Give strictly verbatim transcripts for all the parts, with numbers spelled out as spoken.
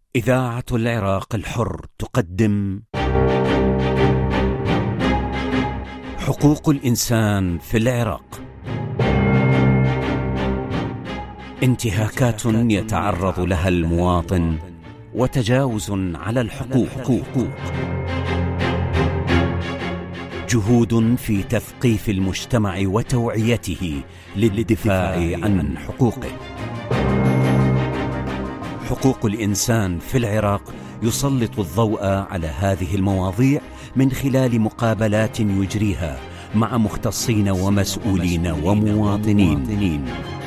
إذاعة العراق الحر تقدم حقوق الإنسان في العراق. انتهاكات يتعرض لها المواطن وتجاوز على الحقوق، جهود في تثقيف المجتمع وتوعيته للدفاع عن حقوقه. حقوق الإنسان في العراق يسلط الضوء على هذه المواضيع من خلال مقابلات يجريها مع مختصين ومسؤولين ومواطنين.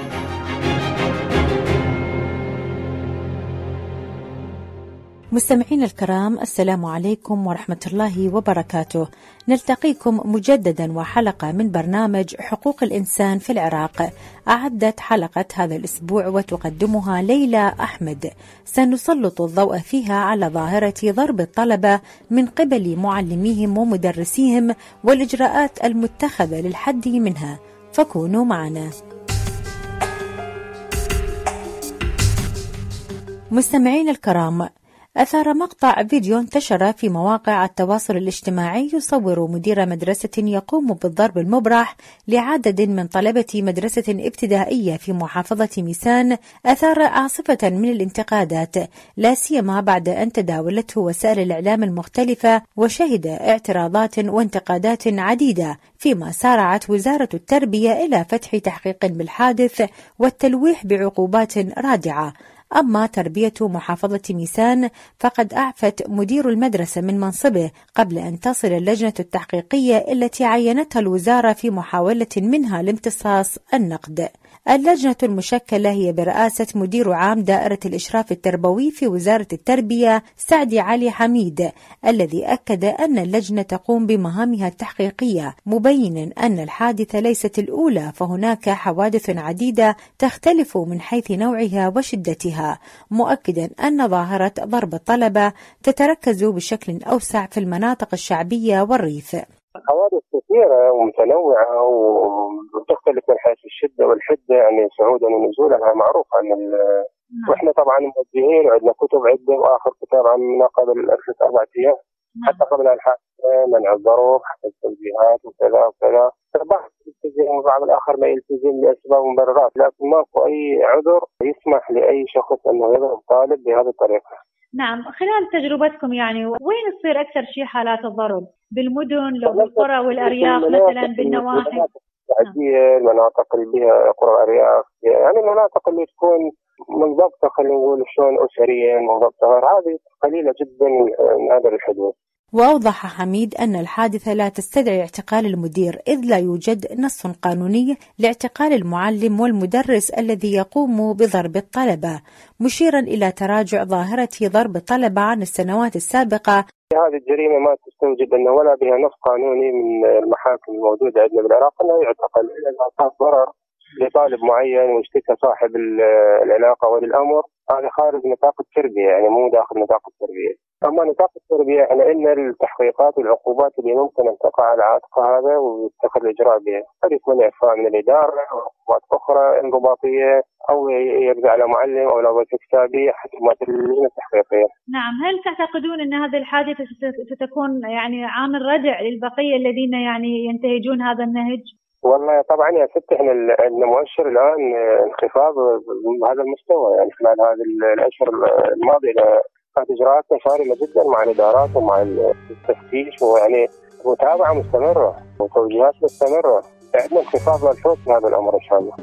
مستمعين الكرام، السلام عليكم ورحمة الله وبركاته. نلتقيكم مجددا وحلقة من برنامج حقوق الإنسان في العراق. أعدت حلقة هذا الأسبوع وتقدمها ليلى أحمد. سنسلط الضوء فيها على ظاهرة ضرب الطلبة من قبل معلميهم ومدرسيهم والإجراءات المتخذة للحد منها، فكونوا معنا. مستمعين الكرام، أثار مقطع فيديو انتشر في مواقع التواصل الاجتماعي يصور مدير مدرسة يقوم بالضرب المبرح لعدد من طلبة مدرسة ابتدائية في محافظة ميسان، أثار عاصفة من الانتقادات، لا سيما بعد أن تداولته وسائل الإعلام المختلفة وشهد اعتراضات وانتقادات عديدة، فيما سارعت وزارة التربية إلى فتح تحقيق بالحادث والتلويح بعقوبات رادعة. أما تربية محافظة ميسان فقد أعفت مدير المدرسة من منصبه قبل أن تصل اللجنة التحقيقية التي عينتها الوزارة في محاولة منها لامتصاص النقد. اللجنة المشكلة هي برئاسة مدير عام دائرة الإشراف التربوي في وزارة التربية سعدي علي حميد، الذي أكد أن اللجنة تقوم بمهامها التحقيقية، مبينا أن الحادثة ليست الأولى، فهناك حوادث عديدة تختلف من حيث نوعها وشدتها، مؤكدا أن ظاهرة ضرب الطلبة تتركز بشكل أوسع في المناطق الشعبية والريف. حوادث كثيرة ومتنوعة وتختلف من حيث الشدة والحدة، يعني صعودا ونزولا معروف عن ال... واحنا طبعا موجهين وعندنا كتب عدة، واخر كتاب عن قبل ثلاث اربع ايام حتى قبل الحادثة منع الضرب حتى التوجيهات وكذا وكذا. بعض يلتزم وبعض الاخر لا يلتزم لاسباب ومبررات، لكن ماكو اي عذر يسمح لاي شخص انه يضرب طالب بهذه الطريقة. نعم، خلال تجربتكم يعني وين تصير أكثر شيء حالات الضرب؟ بالمدن لو بالقرى والأرياف مثلا بالنواحي؟ السعودية المناطق اللي بها قرى وأرياف، يعني المناطق اللي تكون منضبطة، خلينا نقول شلون أسريا منضبطة، هذه قليلة جدا من هذا الحدود. وأوضح حميد أن الحادثة لا تستدعي اعتقال المدير، إذ لا يوجد نص قانوني لاعتقال المعلم والمدرس الذي يقوم بضرب الطلبة، مشيرا إلى تراجع ظاهرة ضرب الطلبة عن السنوات السابقة. هذه الجريمة ما تستوجب أنه ولا بها نص قانوني من المحاكم الموجودة عندنا بالعراق أنه يعتقل إلا إذا صار ضرر لطالب معين واشتكى صاحب العلاقة ولي الأمر، هذا خارج نطاق التربية، يعني مو داخل نطاق التربية. أما نطاق التربية يعني إن التحقيقات والعقوبات اللي ممكن أن تقع على عاتق هذا ويتخذ الإجراء بها، قد يكون إعفاء من الإدارة أو عقوبات أخرى انضباطية، أو يرجع على معلم أو لو كتابية حسب ما اللجنة التحقيقية. نعم، هل تعتقدون أن هذه الحادثة ستكون يعني عامل ردع للبقية الذين يعني ينتهجون هذا النهج؟ والله طبعا يا ست، احنا عندنا مؤشر الان انخفاض بهذا المستوى، يعني خلال هذه الاشهر الماضيه كانت اجراءاتنا صارمه جدا مع الادارات ومع التفتيش، ويعني متابعه مستمره وتوجيهات مستمره، عندنا انخفاض ملحوظ في هذا الامر ان شاء الله.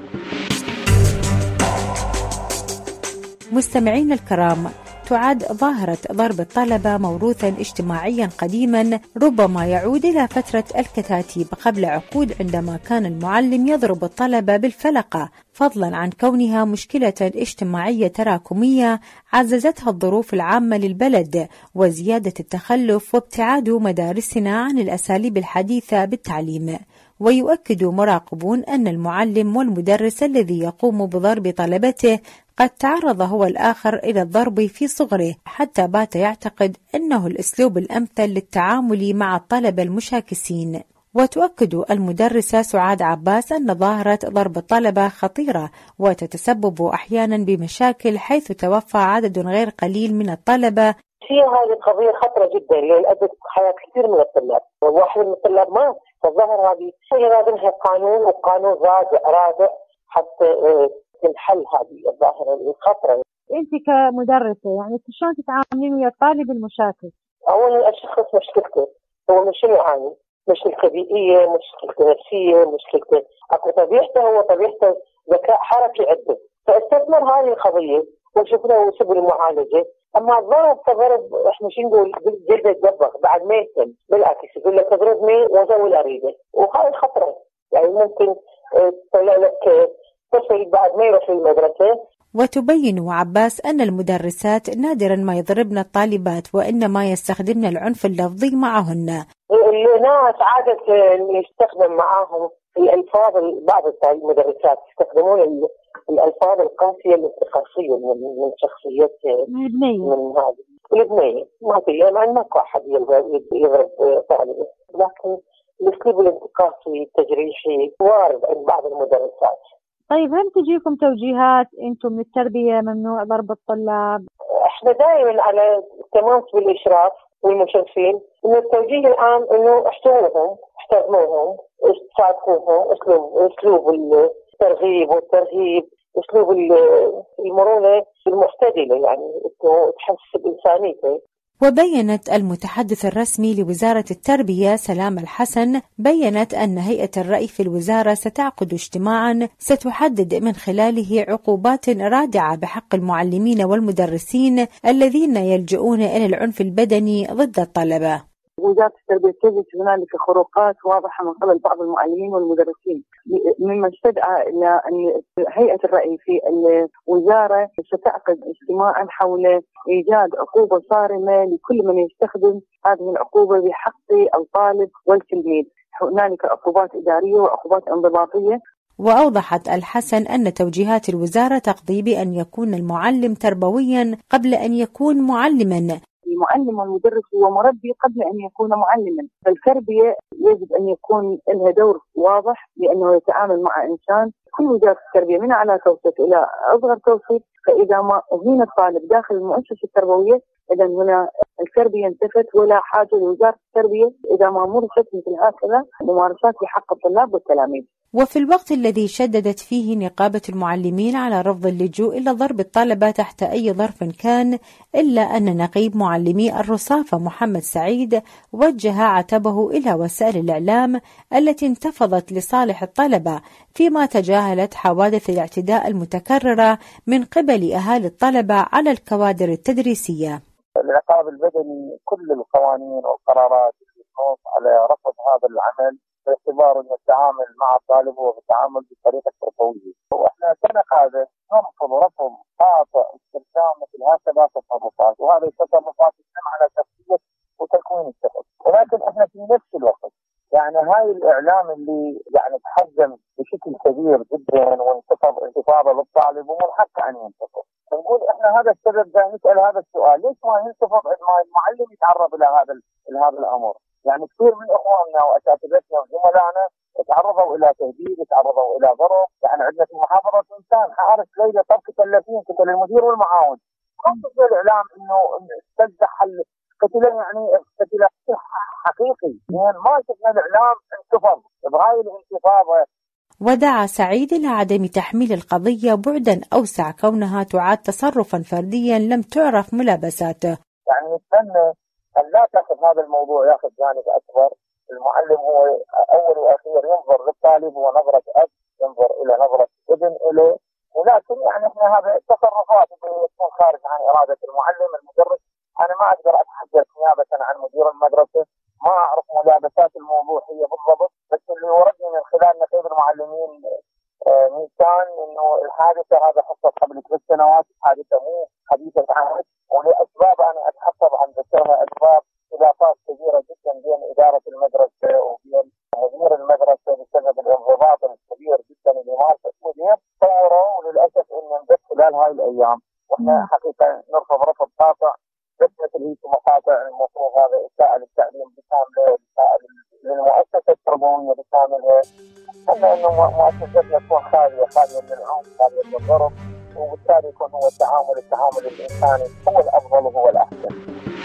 مستمعين الكرام، تعد ظاهرة ضرب الطلبة موروثا اجتماعيا قديما، ربما يعود إلى فترة الكتاتيب قبل عقود، عندما كان المعلم يضرب الطلبة بالفلقة، فضلا عن كونها مشكلة اجتماعية تراكمية عززتها الظروف العامة للبلد وزيادة التخلف وابتعاد مدارسنا عن الأساليب الحديثة بالتعليم. ويؤكد مراقبون أن المعلم والمدرس الذي يقوم بضرب طلبته قد تعرض هو الآخر إلى الضرب في صغره، حتى بات يعتقد أنه الأسلوب الأمثل للتعامل مع الطلبة المشاكسين. وتؤكد المدرسة سعاد عباس أن ظاهرة ضرب الطلبة خطيرة وتتسبب أحيانا بمشاكل، حيث توفى عدد غير قليل من الطلبة. هي هذه القضية خطرة جدا لأن أدت حياة كثير من الطلاب، وواحد من الطلاب مات. فالظاهر هذه هي لازمها قانون، وقانون رادع رادع حتى تنحل هذه الظاهرة الخطرة. أنت كمدرسة يعني شلون تتعاملين ويا الطالب المشاكل؟ أولا الشخص مشكلته هو من شنو يعاني؟ مشكلته بيئية، مشكلته نفسية، مشكلته أكو طبيعته، هو طبيعته ذكاء حركي عنده، فاستثمر هذه القضية وشوف له سبل المعالجة. أما الضرب كضرب إحنا شو نقول جلده تدبغ بعد ما يتم، بالعكس يقول لك اضربني وزول أريده، وهاي خطرة. يعني ممكن تطلع لك طفل بعد ما يروح المدرسة. وتبين عباس أن المدرسات نادرا ما يضربن الطالبات، وإنما يستخدمن العنف اللفظي معهن. الناس عادة يستخدم معاهم الألفاظ، بعض المدرسات يستخدمون الألفاظ القاسية الانتقاصية من شخصية من هذه البنية. ما في يعني ماكو أحد يضرب طالبه، لكن الأسلوب الانتقاصي التجريحي وارد عند بعض المدرسات. طيب هل تجيكم توجيهات انتم من التربية ممنوع ضرب الطلاب؟ احنا دائما على التماس بالاشراف والمشرفين، انه التوجيه الان انه احترموهم احترموهم صادقوهم، اسلوب اسلوب الترغيب والترهيب، اسلوب المرونة المعتدلة، يعني تحس بإنسانيته. وبيّنت المتحدث الرسمي لوزارة التربية سلام الحسن بيّنت أن هيئة الرأي في الوزارة ستعقد اجتماعا ستحدد من خلاله عقوبات رادعة بحق المعلمين والمدرسين الذين يلجؤون إلى العنف البدني ضد الطلبة. وزارة التربية تجد هنالك خروقات واضحة من قبل بعض المعلمين والمدرسين، مما استدعى إلى أن هيئة الرأي في الوزارة ستعقد اجتماعا حول إيجاد عقوبة صارمة لكل من يستخدم هذه العقوبة بحق الطالب والتلميذ. هنالك عقوبات إدارية وعقوبات انضباطية. وأوضحت الحسن أن توجيهات الوزارة تقضي بأن يكون المعلم تربويا قبل أن يكون معلما. المعلم والمدرس هو مربي قبل أن يكون معلما، فالتربية يجب أن يكون لها دور واضح لأنه يتعامل مع إنسان. كل وزارة التربية من أعلى توسط إلى أصغر توسط، فإذا ما أهين الطالب داخل المؤسسة التربوية إذا هنا التربية انتفت ولا حاجة لوزارة التربية إذا ما مارست مثل هكذا ممارسات بحق الطلاب والتلاميذ. وفي الوقت الذي شددت فيه نقابة المعلمين على رفض اللجوء إلى ضرب الطلبة تحت أي ظرف كان، إلا أن نقيب معلمي الرصافة محمد سعيد وجه عتبه إلى وسائل الإعلام التي انتفضت لصالح الطلبة، فيما تجاهلت حوادث الاعتداء المتكررة من قبل أهالي الطلبة على الكوادر التدريسية. العقاب البدني كل القوانين والقرارات تنص على رفض هذا العمل باعتبار أن التعامل مع الطالب هو التعامل بطريقة تربوية، واحنا كنقابة نرفض رفض قاطع استخدام مثل هكذا تصرفات، وهذه التصرفات تتم على شخصية وتكوين الشخص. ولكن احنا في نفس الوقت يعني هاي الإعلام اللي يعني تحجم بشكل كبير جدا وانتفض انتفاضة للطالب ومن حقه أن ينتفض، نقول احنا هذا السبب ده نسأل هذا السؤال، ليش ما ينتفض عندما المعلم يتعرض إلى هذا لهذا الأمر؟ يعني كثير من إخواننا وأساتذتنا وزملائنا تعرضوا إلى تهديد، تعرضوا إلى ضرب. يعني عندنا في محافظة إنسان حارس ليلة طبق ثلاثين قتل المدير والمعاون. خصص الإعلام إنه تنزح قتله، يعني قتله حقيقي، يعني ما شفنا الإعلام انتفض بهاي الانتفاضة. ودعا سعيد إلى عدم تحميل القضية بعدا أوسع كونها تعد تصرفا فرديا لم تعرف ملابساته. يعني نتمنى أن لا تأخذ هذا الموضوع يأخذ جانب أكبر. المعلم هو أول وأخير ينظر للطالب ونظرة أب، ينظر إلى نظرة ابن إليه، ولكن يعني إحنا هذا تصرفات تكون خارج عن إرادة المعلم المدرس. أنا ما أقدر أتحدث نيابة عن مدير المدرسة، ما أعرف ملابسات الموضوع هي بالضبط، بس اللي وردني من خلال نقيب المعلمين ميزان إنه الحادثة هذا حصلت قبل ثلاث سنوات، حادثة مو حديثة عهد، ولأسباب أنا أتحفظ عن ذكرها، أسباب خلافات كبيرة جدا بين إدارة المدرسة وبين مدير المدرسة بسبب الانضباط الكبير جدا اللي مارس المدير، صوروا وللأسف إنه انبث خلال هاي الأيام، وإحنا حقيقة نرفض رفض قاطع. بس مثل هيك مقاطع المفروض هذا إساءة للتعليم بكامله، إساءة للمؤسسة التربويه بكاملها، اما انه مؤسساتنا تكون خاليه خاليه من العنف خاليه من الضرب، وبالتالي يكون هو التعامل التعامل الانساني هو الافضل وهو الاحسن.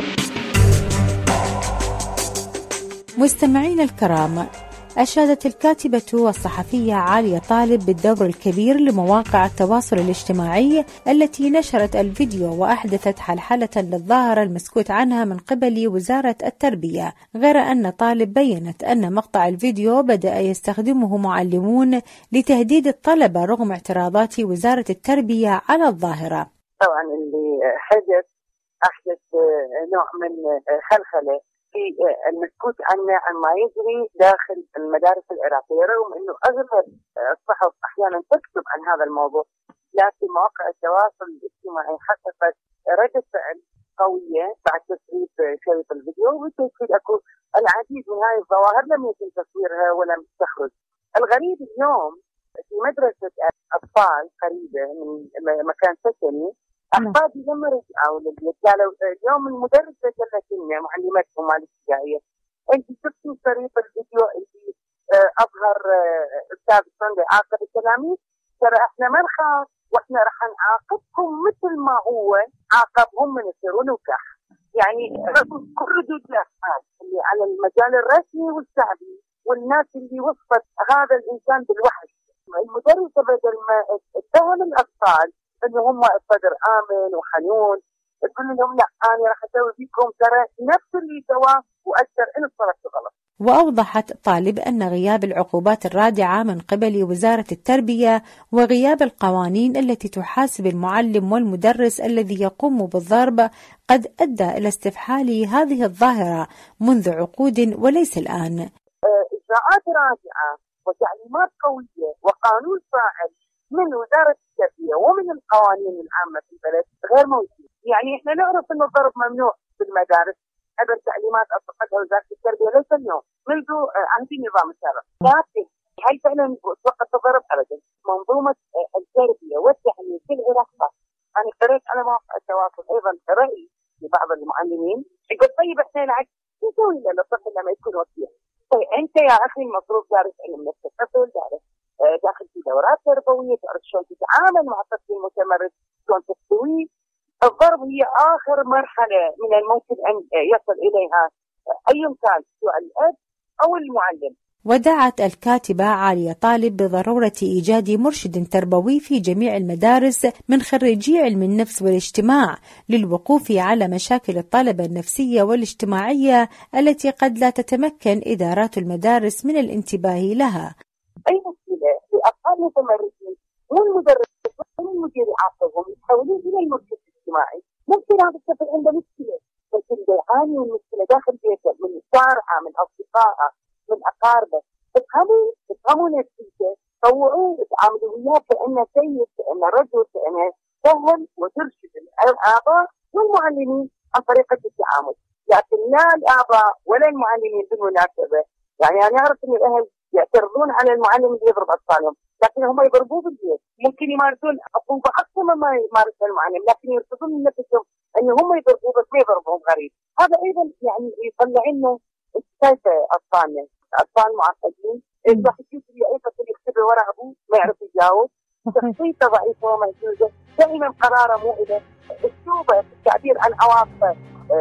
مستمعين الكرام، أشادت الكاتبة والصحفية عالية طالب بالدور الكبير لمواقع التواصل الاجتماعي التي نشرت الفيديو وأحدثت حلحلة للظاهرة المسكوت عنها من قبل وزارة التربية، غير أن طالب بيّنت أن مقطع الفيديو بدأ يستخدمه معلمون لتهديد الطلبة رغم اعتراضات وزارة التربية على الظاهرة. طبعا اللي حدث أحدث نوع من خلخلة في المسكوت عنه عما يجري داخل المدارس العراقية، رغم أنه أغلب الصحف أحيانا تكتب عن هذا الموضوع، لكن مواقع التواصل الاجتماعي حققت ردة فعل قوية بعد تسريب شريط الفيديو، وبالتأكيد أكو العديد من هذه الظواهر لم يتم تصويرها ولم تخرج. الغريب اليوم في مدرسة أطفال قريبة من مكان سكني، أحفادي لما رجعوا للبيت قالوا اليوم المدرسة قالت لنا معلمتهم مال الابتدائية أنت شفتي شريط الفيديو اللي أظهر أستاذ صندي عاقب التلاميذ؟ ترى إحنا ما نخاف وإحنا راح نعاقبكم مثل ما هو عاقبهم من يصيروا نكح. يعني كل ردود الأفعال اللي على المجال الرسمي والشعبي والناس اللي وصفت هذا الإنسان بالوحش. المدرسة بدل ما تتهم الأطفال انه هم الصدر امن وحنون، تقول لهم لا انا راح اسوي فيكم ترى نفس اللي سواه واكثر ان صرت غلط. وأوضحت طالب أن غياب العقوبات الرادعة من قبل وزارة التربية وغياب القوانين التي تحاسب المعلم والمدرس الذي يقوم بالضرب قد أدى إلى استفحال هذه الظاهرة منذ عقود وليس الآن. إجراءات رادعة وتعليمات قوية وقانون فاعل من وزارة التربية ومن القوانين العامة في البلد غير موجود. يعني احنا نعرف ان الضرب ممنوع في المدارس عبر تعليمات اطلقتها وزارة التربية ليس اليوم، منذ عهد النظام السابق، لكن هل فعلا وقت الضرب ابدا؟ منظومة التربية والتعليم في العراق، انا قريت على مواقع التواصل ايضا رأي لبعض المعلمين يقول طيب احنا العكس نسوي للطفل لما يكون وكيل. طيب انت يا اخي المفروض دارس علم نفس الطفل، دارس داخل في دورات تربويه، تعرف شلون تتعامل مع الطفل المتمرد، شلون تستويه. الضرب هي اخر مرحله من الممكن ان يصل اليها اي كان سواء الاب او المعلم. ودعت الكاتبة عالية طالب بضرورة إيجاد مرشد تربوي في جميع المدارس من خريجي علم النفس والاجتماع للوقوف على مشاكل الطلبة النفسية والاجتماعية التي قد لا تتمكن إدارات المدارس من الانتباه لها. أي مشكلة في أطفال متمردين والمدرس والمدير يعاقبهم يتحولون إلى المرشد الاجتماعي. ممكن هذا الطفل عنده مشكلة، ممكن يعاني من مشكلة داخل بيته، من شارعه، من أصدقائه، من أقاربه. افهموا افهموا نفسيته، طوعوه، تعاملوا وياه كأنه سيد، كأنه رجل، كأنه فهم وترشد الآباء والمعلمين عن طريقة التعامل. لكن لا الآباء ولا المعلمين بالمناسبة، يعني أنا أعرف أن الأهل يعترضون على المعلم اللي يضرب أطفالهم، لكن هم يضربوه بالبيت، ممكن يمارسون عقوبة أكثر مما يمارسها المعلم، لكن يرتضون من نفسهم أن هم يضربوه بس ما يضربهم غريب. هذا أيضا يعني يطلع لنا كيف أطفالنا أطفال معقدين، الواحد يشوف أيضا يكتب ورا أبوه ما يعرف يجاوب، شخصيته ضعيفة ومهزوزة، دائما قراره مو إله، أسلوبه في التعبير عن عواطفه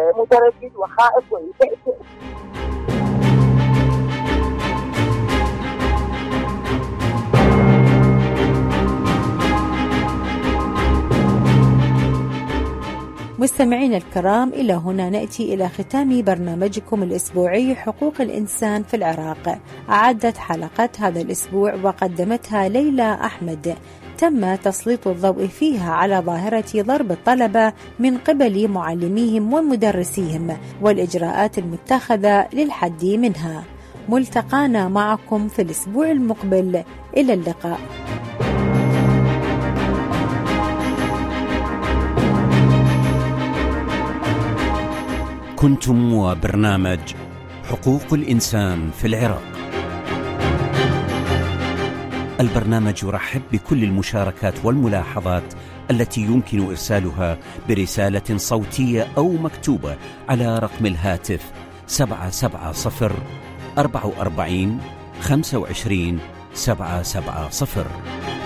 متردد وخائف ويتأثر. مستمعين الكرام، إلى هنا نأتي إلى ختام برنامجكم الأسبوعي حقوق الإنسان في العراق. أعدت حلقة هذا الأسبوع وقدمتها ليلى أحمد. تم تسليط الضوء فيها على ظاهرة ضرب الطلبة من قبل معلميهم ومدرسيهم والإجراءات المتخذة للحد منها. ملتقانا معكم في الأسبوع المقبل، إلى اللقاء. كنتم وبرنامج حقوق الإنسان في العراق. البرنامج يرحب بكل المشاركات والملاحظات التي يمكن إرسالها برسالة صوتية أو مكتوبة على رقم الهاتف سبعة سبعة صفر أربعة وأربعين خمسة وعشرين سبعة سبعة صفر.